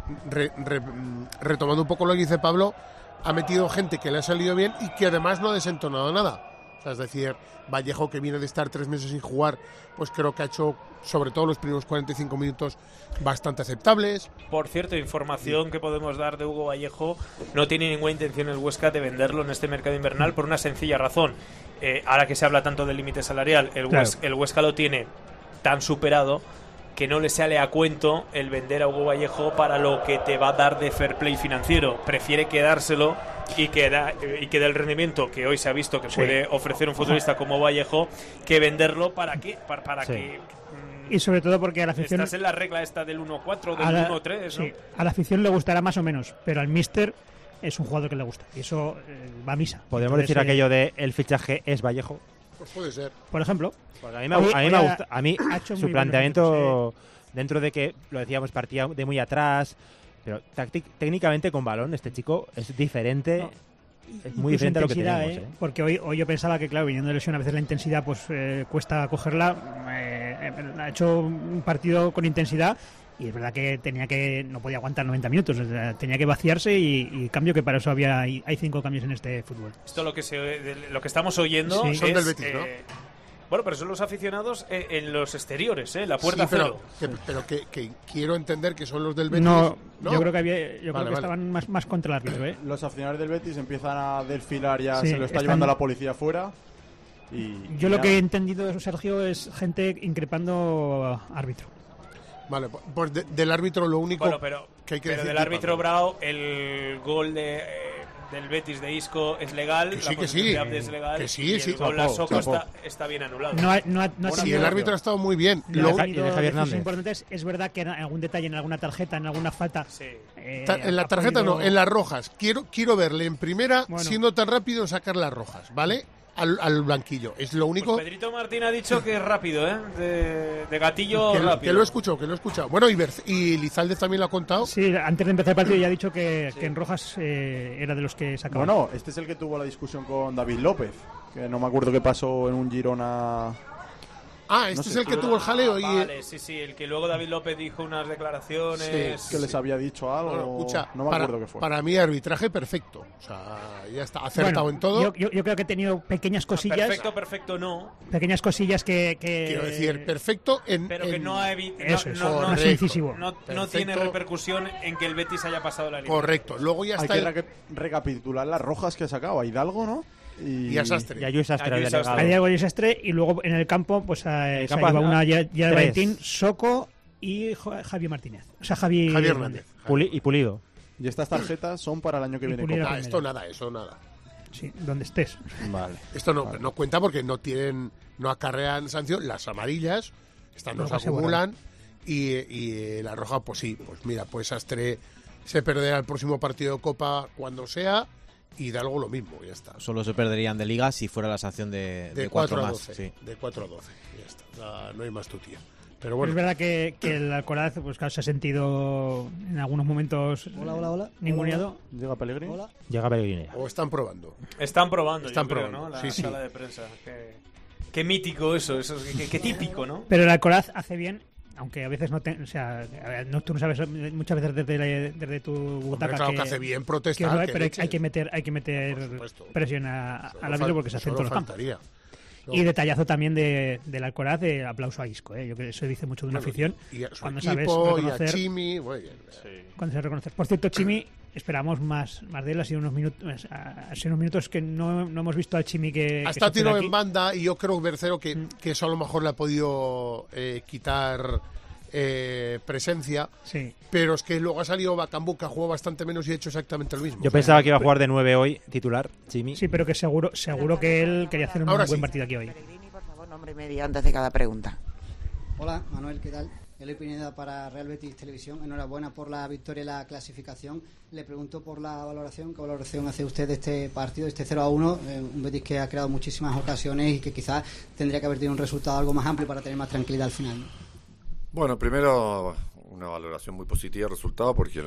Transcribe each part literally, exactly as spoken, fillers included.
re, re, retomando un poco lo que dice Pablo, ha metido gente que le ha salido bien y que además no ha desentonado nada. O sea, es decir, Vallejo, que viene de estar tres meses sin jugar, pues creo que ha hecho, sobre todo los primeros cuarenta y cinco minutos, bastante aceptables. Por cierto, información que podemos dar de Hugo Vallejo: no tiene ninguna intención el Huesca de venderlo en este mercado invernal por una sencilla razón. Eh, ahora que se habla tanto del límite salarial, el, claro. Huesca, el Huesca lo tiene tan superado que no le sale a cuento el vender a Hugo Vallejo para lo que te va a dar de fair play financiero. Prefiere quedárselo y que da, y que dé el rendimiento que hoy se ha visto que sí. puede ofrecer un futbolista como Vallejo, que venderlo para qué, para, para sí. que mm, y sobre todo porque a la afición estás en la regla esta del uno cuatro, del la, uno tres, ¿no? Sí, a la afición le gustará más o menos, pero al míster es un jugador que le gusta y eso eh, va a misa. Podemos Entonces, decir eh, aquello de el fichaje es Vallejo. Pues puede ser. Por ejemplo, porque a mí me, hoy, a mí me gusta, a mí su planteamiento, sí. dentro de que lo decíamos, partía de muy atrás, pero táctic, técnicamente con balón este chico es diferente. No. Es muy diferente a lo que tenemos, ¿eh? ¿eh? Porque hoy, hoy yo pensaba que, claro, viniendo de lesión, a veces la intensidad pues eh, cuesta cogerla. Eh, ha hecho un partido con intensidad y es verdad que tenía que no podía aguantar noventa minutos, tenía que vaciarse y, y cambio que para eso había hay, hay cinco cambios en este fútbol. Esto lo que se, de, lo que estamos oyendo sí. es, son del Betis, ¿no? Eh, bueno, pero son los aficionados eh, en los exteriores, ¿eh? La puerta sí, pero, cero. Que, pero que, que quiero entender que son los del Betis. No, ¿no? yo creo que había, yo creo vale, que vale. estaban más, más contra el árbitro, ¿eh? Los aficionados del Betis empiezan a desfilar, ya sí, se lo está están... llevando la policía afuera. Y, yo y lo ya... que he entendido de eso, Sergio, es gente increpando árbitro. Vale, pues de, del árbitro lo único bueno, pero, que hay que pero decir... del árbitro Bravo, el gol de... Eh, del Betis de Isco es legal, que sí, la que sí, es legal, que sí, y el sí. gol Chapo, Soco chapo. está, está bien anulado. No ha, no ha, no ha sí, tenido, el árbitro ha estado muy bien. No lo ha tenido Javier Hernández. importantes. Es verdad que en algún detalle, en alguna tarjeta, en alguna falta. Sí. Eh, Ta en la tarjeta podido... no, en las rojas. Quiero quiero verle en primera, bueno. siendo tan rápido, sacar las rojas, ¿vale? Al, al blanquillo. Es lo único. Pues Pedrito Martín ha dicho que es rápido, ¿eh? De, de gatillo que, rápido. Que lo he escuchado, que lo he escuchado. Bueno, y, Berz y Lizalde también lo ha contado. Sí, antes de empezar el partido ya ha dicho que, sí. que en rojas eh, era de los que sacaban. Bueno, este es el que tuvo la discusión con David López, que no me acuerdo qué pasó en un Girona. Ah, este no es sé, el que tuvo el jaleo. Ah, y... Vale, sí, sí, el que luego David López dijo unas declaraciones. Sí, que les había dicho algo. Bueno, escucha, no me para, acuerdo qué fue. Para mí, arbitraje perfecto. O sea, ya está acertado bueno, en todo. Yo, yo, yo creo que he tenido pequeñas cosillas. Perfecto, perfecto, no. Pequeñas cosillas que. que Quiero decir, perfecto en. Pero en... que no ha evitado. Eso es, no, no, más incisivo. No, no tiene repercusión en que el Betis haya pasado la línea. Correcto. Luego ya está. Hay que el... re recapitular las rojas que ha sacado a Hidalgo, ¿no? Y, y a Sastre. Y a Lluís Sastre. A Diego y Sastre. Y luego en el campo, pues a, el campo, se una ya de Valentín, Soco y Javier Martínez. O sea, Javi Javier Hernández. Puli y Pulido. Y estas tarjetas son para el año que viene. Ah, esto nada, eso nada. Sí, donde estés. Vale. Esto no, vale. no cuenta porque no tienen, no acarrean sanción. Las amarillas, estas no, no se acumulan. Y, y la roja, pues sí, pues mira, pues Sastre se perderá el próximo partido de Copa cuando sea. Y de algo lo mismo, ya está. Solo se perderían de liga si fuera la sanción de, de, de cuatro más. a doce. Sí. De cuatro a doce, ya está. No, no hay más tutía. Pero Pero bueno. es verdad que, que el Alcoraz, pues claro, se ha sentido en algunos momentos hola, hola, hola. ninguneado. Llega Pellegrini. Hola. Llega Pellegrini. O están probando. Están probando, están yo creo, probando. ¿no? La sí, sí. sala de prensa. Qué, qué mítico eso, eso qué, qué típico, ¿no? Pero el Alcoraz hace bien. Aunque a veces no te, o sea, no, tú no sabes muchas veces desde, desde tu butaca claro que, que hace bien protestar, que, que pero hay, leche. hay que meter, hay que meter presión a, al árbitro porque se hace en todos los campos. No. Y detallazo también de, del Alcoraz, de aplauso a Isco, ¿eh? Yo creo que eso dice mucho de una bueno, afición. Y a su cuando equipo, sabes reconocer, y a Chimi, muy bien. Sí. Cuando sabes reconocer. Por cierto, Chimi, esperamos más, más de él. Ha sido unos minutos, ha sido unos minutos que no, no hemos visto al Chimi que. Hasta que tiro aquí. en banda y yo creo, Bercero, que, mm. que eso a lo mejor le ha podido eh, quitar. Eh, presencia, sí. Pero es que luego ha salido Bacambú, que ha jugado bastante menos y ha hecho exactamente lo mismo. Yo pensaba que iba a jugar de nueve hoy, titular, Chimi. Sí, pero que seguro seguro que él quería hacer un Ahora buen sí. partido aquí hoy. Pellegrini, por favor, nombre y medio antes de cada pregunta. Hola, Manuel, ¿qué tal? Eloy Pineda para Real Betis Televisión. Enhorabuena por la victoria y la clasificación. Le pregunto por la valoración. ¿Qué valoración hace usted de este partido, de este cero a uno? Eh, un Betis que ha creado muchísimas ocasiones y que quizás tendría que haber tenido un resultado algo más amplio para tener más tranquilidad al final, ¿no? Bueno, primero una valoración muy positiva del resultado porque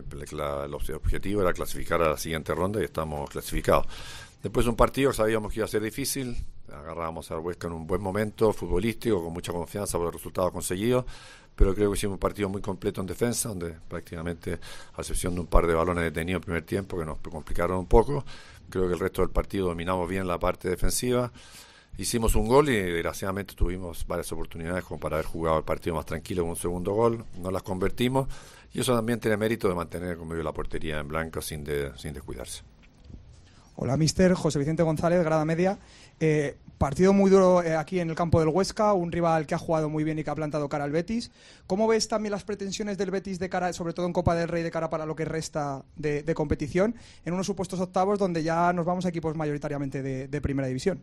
la, el objetivo era clasificar a la siguiente ronda y estamos clasificados. Después de un partido sabíamos que iba a ser difícil, agarrábamos al Huesca en un buen momento futbolístico, con mucha confianza por el resultado conseguido, pero creo que hicimos un partido muy completo en defensa, donde prácticamente, a excepción de un par de balones detenidos en el primer tiempo, que nos complicaron un poco, creo que el resto del partido dominamos bien la parte defensiva. Hicimos un gol y desgraciadamente tuvimos varias oportunidades como para haber jugado el partido más tranquilo con un segundo gol, no las convertimos, y eso también tiene mérito de mantener como yo la portería en blanco sin, de, sin descuidarse. Hola, mister José Vicente González, grada media. Eh, partido muy duro eh, aquí en el campo del Huesca, un rival que ha jugado muy bien y que ha plantado cara al Betis. ¿Cómo ves también las pretensiones del Betis de cara, sobre todo en Copa del Rey, de cara para lo que resta de, de competición, en unos supuestos octavos donde ya nos vamos a equipos mayoritariamente de, de primera división?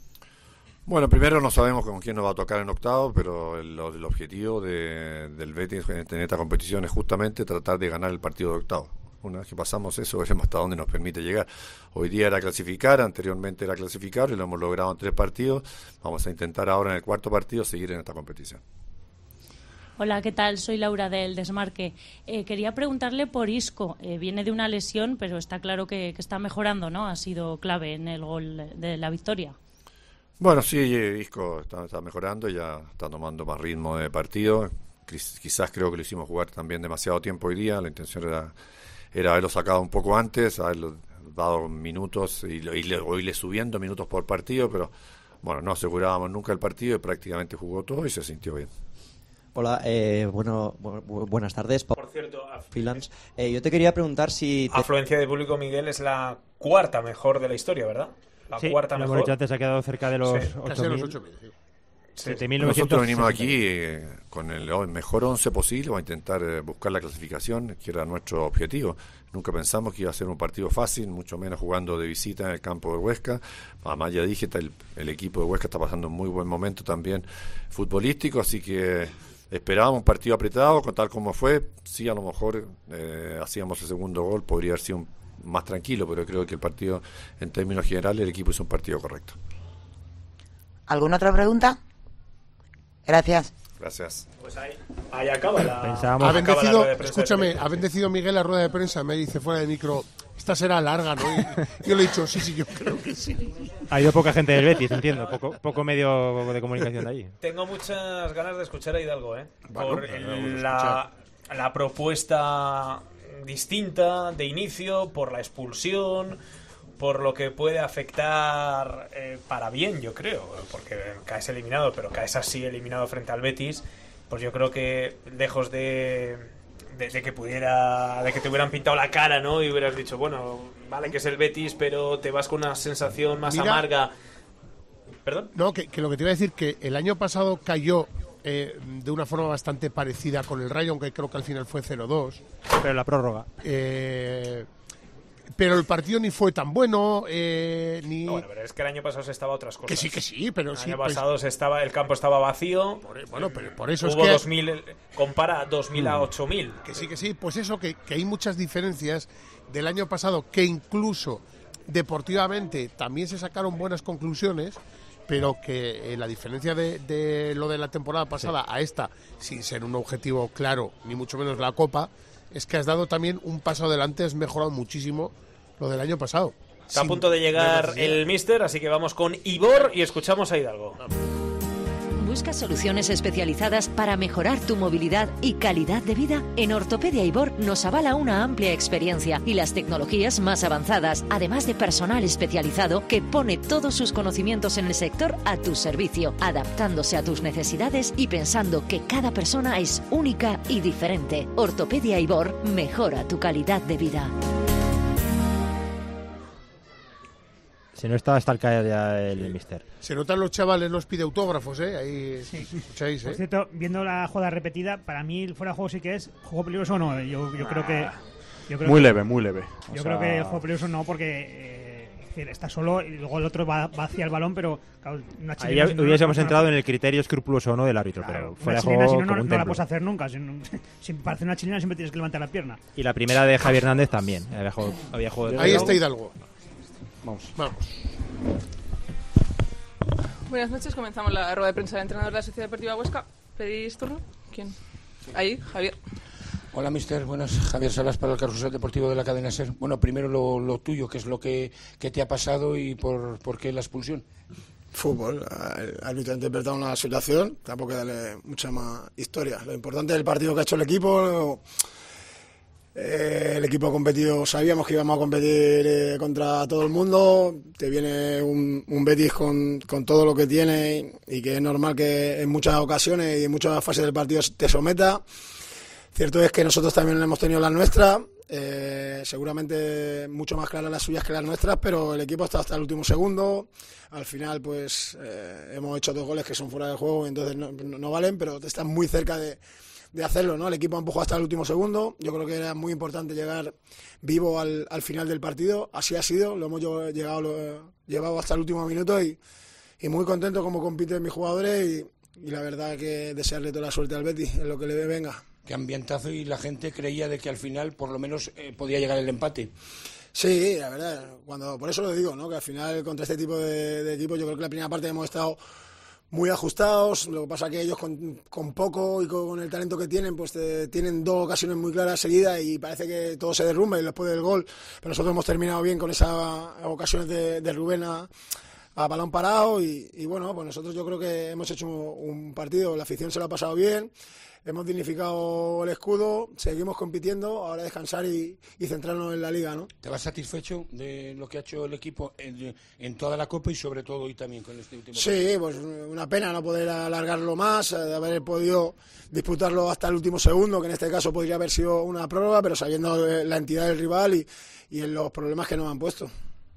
Bueno, primero no sabemos con quién nos va a tocar en octavo, pero el, el objetivo de, del Betis en esta competición es justamente tratar de ganar el partido de octavo. Una vez que pasamos eso, veremos hasta dónde nos permite llegar. Hoy día era clasificar, anteriormente era clasificar y lo hemos logrado en tres partidos. Vamos a intentar ahora en el cuarto partido seguir en esta competición. Hola, ¿qué tal? Soy Laura del Desmarque. Eh, quería preguntarle por Isco. Eh, viene de una lesión, pero está claro que, que está mejorando, ¿no? Ha sido clave en el gol de la victoria. Bueno, sí, Isco está, está mejorando, ya está tomando más ritmo de partido. Quizás creo que lo hicimos jugar también demasiado tiempo hoy día. La intención era... era haberlo sacado un poco antes, haberlo dado minutos y, y le, o irle subiendo minutos por partido, pero bueno, no asegurábamos nunca el partido y prácticamente jugó todo y se sintió bien. Hola, eh, bueno, bu buenas tardes. Por cierto, freelance. Eh, yo te quería preguntar si... Te... Afluencia de público, Miguel, es la cuarta mejor de la historia, ¿verdad? La sí, cuarta lo mejor. hemos dicho antes, ha quedado cerca de los sí, ocho mil. Sí. siete mil novecientos. Nosotros venimos aquí eh, con el mejor once posible, vamos a intentar eh, buscar la clasificación, que era nuestro objetivo. Nunca pensamos que iba a ser un partido fácil, mucho menos jugando de visita en el campo de Huesca. Además, ya dije, el, el equipo de Huesca está pasando un muy buen momento también futbolístico, así que esperábamos un partido apretado, con tal como fue. Sí, a lo mejor eh, hacíamos el segundo gol, podría haber sido un, más tranquilo, pero creo que el partido, en términos generales, el equipo hizo un partido correcto. ¿Alguna otra pregunta? Gracias. Gracias. Pues ahí, ahí acaba la... Pensábamos... Ha bendecido, escúchame, ha bendecido Miguel la rueda de prensa, me dice fuera de micro, esta será larga, ¿no? Y yo le he dicho, sí, sí, yo creo que sí. Ha ido poca gente del Betis, entiendo, poco, poco medio de comunicación de allí. Tengo muchas ganas de escuchar a Hidalgo, ¿eh? Bueno, por el, la, la propuesta distinta de inicio, por la expulsión, por lo que puede afectar eh, para bien, yo creo, porque caes eliminado, pero caes así eliminado frente al Betis, pues yo creo que lejos de, de, de que pudiera, de que te hubieran pintado la cara, ¿no? Y hubieras dicho, bueno, vale que es el Betis, pero te vas con una sensación más Mira, amarga. ¿Perdón? No, que, que lo que te iba a decir, que el año pasado cayó eh, de una forma bastante parecida con el Rayo, aunque creo que al final fue cero dos. Pero la prórroga. Eh... Pero el partido ni fue tan bueno, eh, ni... No, bueno, pero es que el año pasado se estaba otras cosas. Que sí, que sí, pero el sí... El año pues... pasado se estaba, el campo estaba vacío. Por, bueno, pero por eso hubo es que... dos mil, compara dos mil a ocho mil. Que sí, que sí, pues eso, que, que hay muchas diferencias del año pasado, que incluso deportivamente también se sacaron buenas conclusiones, pero que eh, la diferencia de, de lo de la temporada pasada sí. a esta, sin ser un objetivo claro, ni mucho menos la Copa, es que has dado también un paso adelante, has mejorado muchísimo lo del año pasado. Está Sin a punto de llegar el míster, así que vamos con Ibor y escuchamos a Hidalgo. ¿Buscas soluciones especializadas para mejorar tu movilidad y calidad de vida? En Ortopedia Ibor nos avala una amplia experiencia y las tecnologías más avanzadas, además de personal especializado que pone todos sus conocimientos en el sector a tu servicio, adaptándose a tus necesidades y pensando que cada persona es única y diferente. Ortopedia Ibor mejora tu calidad de vida. Si no está hasta el caer ya el míster. Se notan los chavales, los pide autógrafos, ¿eh? Ahí sí. escucháis, ¿eh? Por cierto, viendo la jugada repetida, para mí fuera de juego sí que es juego peligroso o no. Yo, yo creo que... Yo creo muy que, leve, muy leve. Yo o creo sea... que juego peligroso no, porque eh, está solo y luego el otro va, va hacia el balón, pero... Claro, una ahí ya, hubiésemos entrado en el criterio escrupuloso o no del árbitro, claro, pero fuera de juego si no, como no, un no la puedes hacer nunca. Si, no, si parece una chilena siempre tienes que levantar la pierna. Y la primera de Javier Hernández también. Había juego, había juego de ahí está Hidalgo. Vamos. Vamos. Buenas noches, comenzamos la rueda de prensa del entrenador de la Sociedad Deportiva Huesca. ¿Pedís turno? ¿Quién? Ahí, Javier. Hola, mister. Buenas. Javier Salas para el Carrusel Deportivo de la Cadena SER. Bueno, primero lo, lo tuyo, ¿qué es lo que, que te ha pasado y por, por qué la expulsión? fútbol. El árbitro ha interpretado una situación, tampoco hay que darle mucha más historia. Lo importante es el partido que ha hecho el equipo. Eh, el equipo ha competido, sabíamos que íbamos a competir eh, contra todo el mundo. Te viene un, un Betis con, con todo lo que tiene y, y que es normal que en muchas ocasiones y en muchas fases del partido te someta. Cierto es que nosotros también hemos tenido las nuestras, eh, seguramente mucho más claras las suyas que las nuestras, pero el equipo está hasta el último segundo. Al final pues eh, hemos hecho dos goles que son fuera de juego, entonces no, no, no valen, pero están muy cerca de, de hacerlo, ¿no? El equipo empujó hasta el último segundo. Yo creo que era muy importante llegar vivo al, al final del partido. Así ha sido, lo hemos llegado, lo, llevado hasta el último minuto y, y muy contento como compiten mis jugadores y, y la verdad que desearle toda la suerte al Betis en lo que le venga. Qué ambientazo, y la gente creía de que al final por lo menos eh, podía llegar el empate. Sí, la verdad, cuando por eso lo digo, ¿no? Que al final contra este tipo de, de equipos yo creo que la primera parte hemos estado muy ajustados. Lo que pasa que ellos con, con poco y con el talento que tienen, pues te, tienen dos ocasiones muy claras seguidas y parece que todo se derrumba y después del gol. Pero nosotros hemos terminado bien con esas ocasiones de, de Rubén a, a balón parado y, y bueno, pues nosotros yo creo que hemos hecho un partido, la afición se lo ha pasado bien. Hemos dignificado el escudo, seguimos compitiendo, ahora descansar y, y centrarnos en la Liga, ¿no? ¿Te vas satisfecho de lo que ha hecho el equipo en, en toda la Copa y sobre todo hoy también con este último Sí, partido? pues una pena no poder alargarlo más, de haber podido disputarlo hasta el último segundo, que en este caso podría haber sido una prórroga, pero sabiendo la entidad del rival y, y en los problemas que nos han puesto.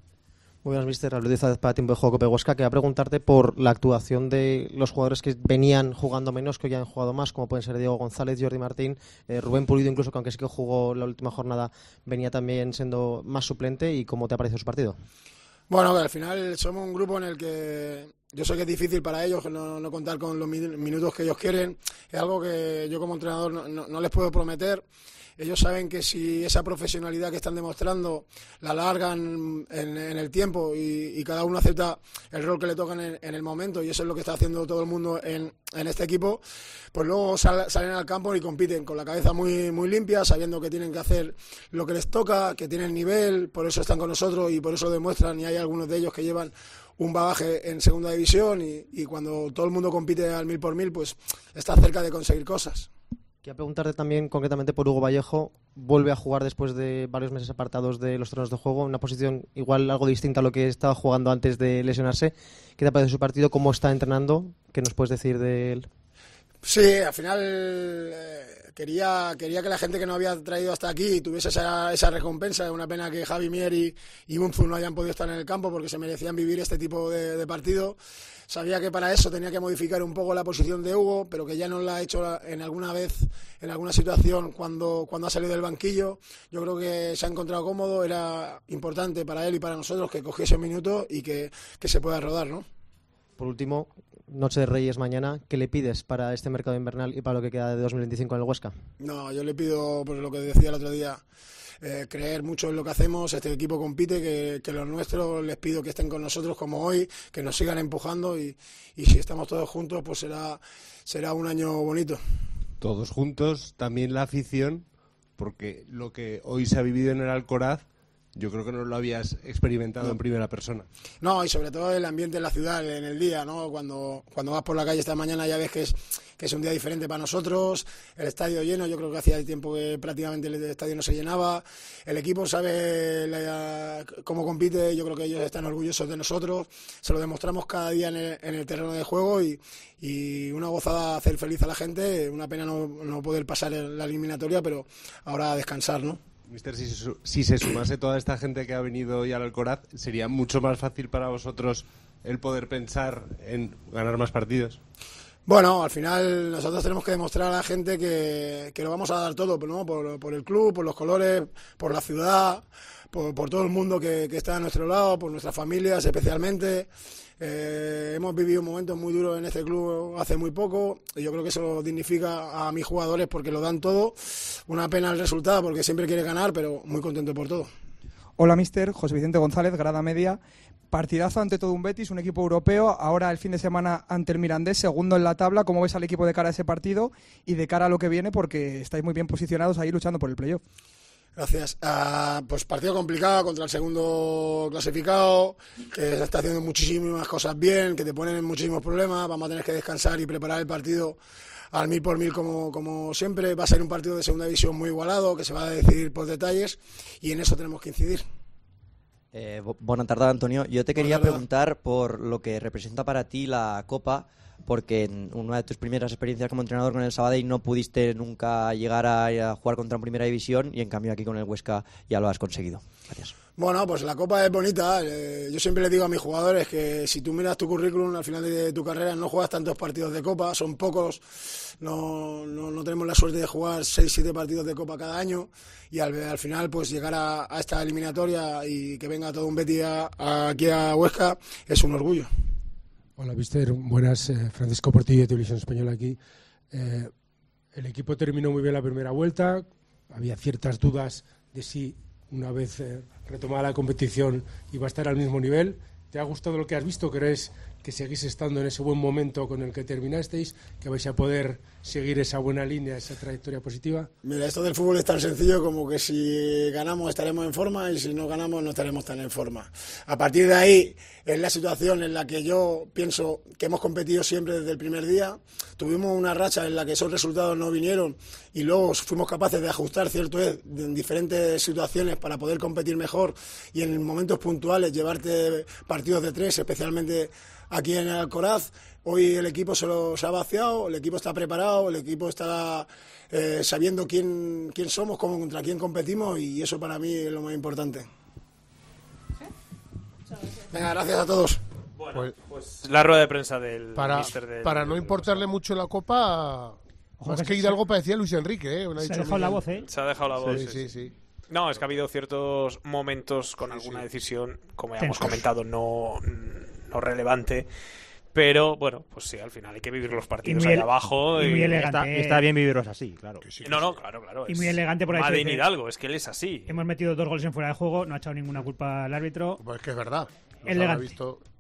Muy buenas, mister. Alberto Izaz para Tiempo de Juego Cope Huesca. Quería preguntarte por la actuación de los jugadores que venían jugando menos, que hoy han jugado más, como pueden ser Diego González, Jordi Martín, eh, Rubén Pulido, incluso que aunque sí que jugó la última jornada, venía también siendo más suplente. ¿Y cómo te ha parecido su partido? Bueno, al final somos un grupo en el que yo sé que es difícil para ellos no, no contar con los minutos que ellos quieren. Es algo que yo como entrenador no, no, no les puedo prometer. Ellos saben que si esa profesionalidad que están demostrando la alargan en, en el tiempo y, y cada uno acepta el rol que le toca en, en el momento, y eso es lo que está haciendo todo el mundo en, en este equipo, pues luego sal, salen al campo y compiten con la cabeza muy, muy limpia, sabiendo que tienen que hacer lo que les toca, que tienen nivel, por eso están con nosotros y por eso lo demuestran, y hay algunos de ellos que llevan un bagaje en segunda división y, y cuando todo el mundo compite al mil por mil, pues está cerca de conseguir cosas. Quería preguntarte también concretamente por Hugo Vallejo. Vuelve a jugar después de varios meses apartados de los terrenos de juego, en una posición igual algo distinta a lo que estaba jugando antes de lesionarse. ¿Qué te parece su partido? ¿Cómo está entrenando? ¿Qué nos puedes decir de él? Sí, al final eh, quería quería que la gente que nos había traído hasta aquí tuviese esa, esa recompensa. Es una pena que Javi Mier y, y Unzu no hayan podido estar en el campo porque se merecían vivir este tipo de, de partido. Sabía que para eso tenía que modificar un poco la posición de Hugo, pero que ya no la ha hecho en alguna vez, en alguna situación cuando, cuando ha salido del banquillo. Yo creo que se ha encontrado cómodo, era importante para él y para nosotros que cogiese un minuto y que, que se pueda rodar, ¿no? Por último, Noche de Reyes mañana, ¿qué le pides para este mercado invernal y para lo que queda de dos mil veinticinco en el Huesca? No, yo le pido, pues lo que decía el otro día, Eh, creer mucho en lo que hacemos. Este equipo compite, que, que los nuestros les pido que estén con nosotros como hoy, que nos sigan empujando y, y si estamos todos juntos pues será, será un año bonito. Todos juntos, también la afición, porque lo que hoy se ha vivido en el Alcoraz yo creo que no lo habías experimentado no. en primera persona. No, y sobre todo el ambiente en la ciudad, en el día, ¿no? Cuando, cuando vas por la calle esta mañana ya ves que es, que es un día diferente para nosotros, el estadio lleno, yo creo que hacía tiempo que prácticamente el estadio no se llenaba, el equipo sabe la, cómo compite, yo creo que ellos están orgullosos de nosotros, se lo demostramos cada día en el, en el terreno de juego y, y una gozada hacer feliz a la gente, una pena no, no poder pasar en la eliminatoria, pero ahora a descansar, ¿no? Mister, si se, si se sumase toda esta gente que ha venido hoy al Alcoraz, ¿sería mucho más fácil para vosotros el poder pensar en ganar más partidos? Bueno, al final nosotros tenemos que demostrar a la gente que, que lo vamos a dar todo, ¿no? por, por el club, por los colores, por la ciudad, por, por todo el mundo que, que está a nuestro lado, por nuestras familias especialmente. Eh, hemos vivido momentos muy duros en este club hace muy poco y yo creo que eso dignifica a mis jugadores porque lo dan todo. Una pena el resultado porque siempre quiere ganar, pero muy contento por todo. Hola, mister. José Vicente González, Grada Media. Partidazo ante todo un Betis, un equipo europeo. Ahora el fin de semana ante el Mirandés, segundo en la tabla. ¿Cómo ves al equipo de cara a ese partido y de cara a lo que viene? Porque estáis muy bien posicionados ahí luchando por el playoff. Gracias. Uh, pues partido complicado contra el segundo clasificado, que está haciendo muchísimas cosas bien, que te ponen en muchísimos problemas. Vamos a tener que descansar y preparar el partido al mil por mil como, como siempre. Va a ser un partido de segunda división muy igualado, que se va a decidir por detalles, y en eso tenemos que incidir. Eh, buenas tardes, Antonio. Yo te quería preguntar por lo que representa para ti la Copa, porque en una de tus primeras experiencias como entrenador con el Sabadell no pudiste nunca llegar a, a jugar contra en Primera División, y en cambio aquí con el Huesca ya lo has conseguido. Gracias. Bueno, pues la Copa es bonita. Eh, yo siempre le digo a mis jugadores que si tú miras tu currículum al final de tu carrera no juegas tantos partidos de Copa, son pocos, no, no, no tenemos la suerte de jugar seis siete partidos de Copa cada año, y al, al final pues llegar a, a esta eliminatoria y que venga todo un Betis a, a, aquí a Huesca es un orgullo. Hola, mister. Buenas. Eh, Francisco Portillo de Televisión Española aquí. Eh, el equipo terminó muy bien la primera vuelta. Había ciertas dudas de si una vez eh, retomada la competición iba a estar al mismo nivel. ¿Te ha gustado lo que has visto? ¿Crees que seguís estando en ese buen momento con el que terminasteis? ¿Que vais a poder seguir esa buena línea, esa trayectoria positiva? Mira, esto del fútbol es tan sencillo como que si ganamos estaremos en forma y si no ganamos no estaremos tan en forma. A partir de ahí es la situación en la que yo pienso que hemos competido siempre desde el primer día. Tuvimos una racha en la que esos resultados no vinieron y luego fuimos capaces de ajustar, cierto es, en diferentes situaciones para poder competir mejor y en momentos puntuales llevarte partidos de tres, especialmente aquí en el Alcoraz. Hoy el equipo se, lo, se ha vaciado, el equipo está preparado, el equipo está eh, sabiendo quién, quién somos, cómo, contra quién competimos, y eso para mí es lo más importante. Venga, gracias a todos. Bueno, pues, pues la rueda de prensa del para, míster del, para no del importarle Barça. Mucho la Copa, Ojo, más que que se- Hidalgo parecía Luis Enrique, ¿eh? Me ha Se dicho ha dejado Miguel. la voz, ¿eh? Se ha dejado la voz. Sí, sí, sí. No, es que ha habido ciertos momentos con alguna decisión, como ya hemos Tensos. comentado, no, no relevante. Pero bueno, pues sí, al final hay que vivir los partidos muy ahí ele- abajo. y muy Y elegante. Está, está bien vivirlos así, claro. No, no, claro, claro. Y es muy elegante por el hecho Made de in que Hidalgo, es que él es así. hemos metido dos goles en fuera de juego, no ha echado ninguna culpa al árbitro. Pues que es verdad. Los Elegante. habrá visto.